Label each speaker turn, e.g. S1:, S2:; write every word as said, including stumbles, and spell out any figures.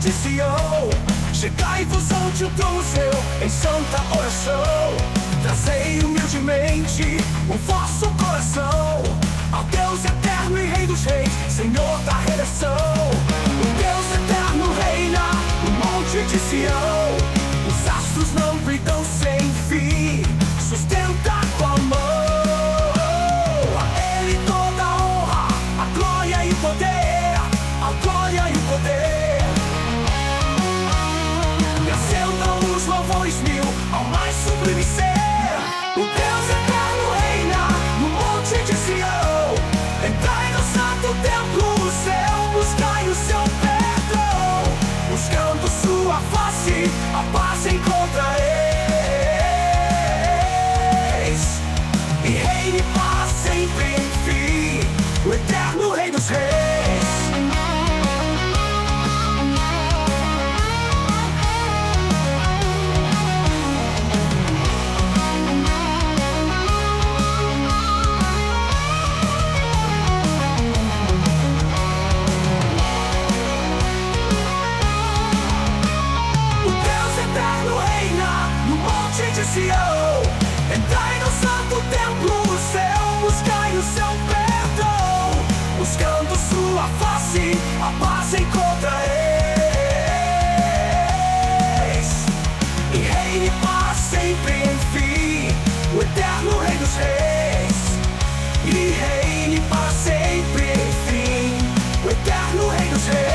S1: de Sião. Chegai-vos ante o trono seu em santa oração. Trazei humildemente o vosso coração ao Deus eterno e Rei dos reis, Senhor da redenção. O Deus eterno reina no monte de Sião. Os astros não brilham sem fim, sustenta com a mão. A Ele toda a honra, a glória e o poder, a glória e o poder. E acendam os louvores mil ao mais sublime ser. O Deus eterno reina no monte de Sião. Entrai no santo templo, o céu, buscai o seu perdão. Buscando sua face, a paz encontrareis. E reine paz sempre, enfim, o eterno Rei dos reis. Sião. Entrai no santo templo, o céu, buscai o seu perdão. Buscando sua face, a paz encontrareis. E reine paz sempre, enfim, o eterno Rei dos reis. E reine paz sempre, enfim, o eterno Rei dos reis.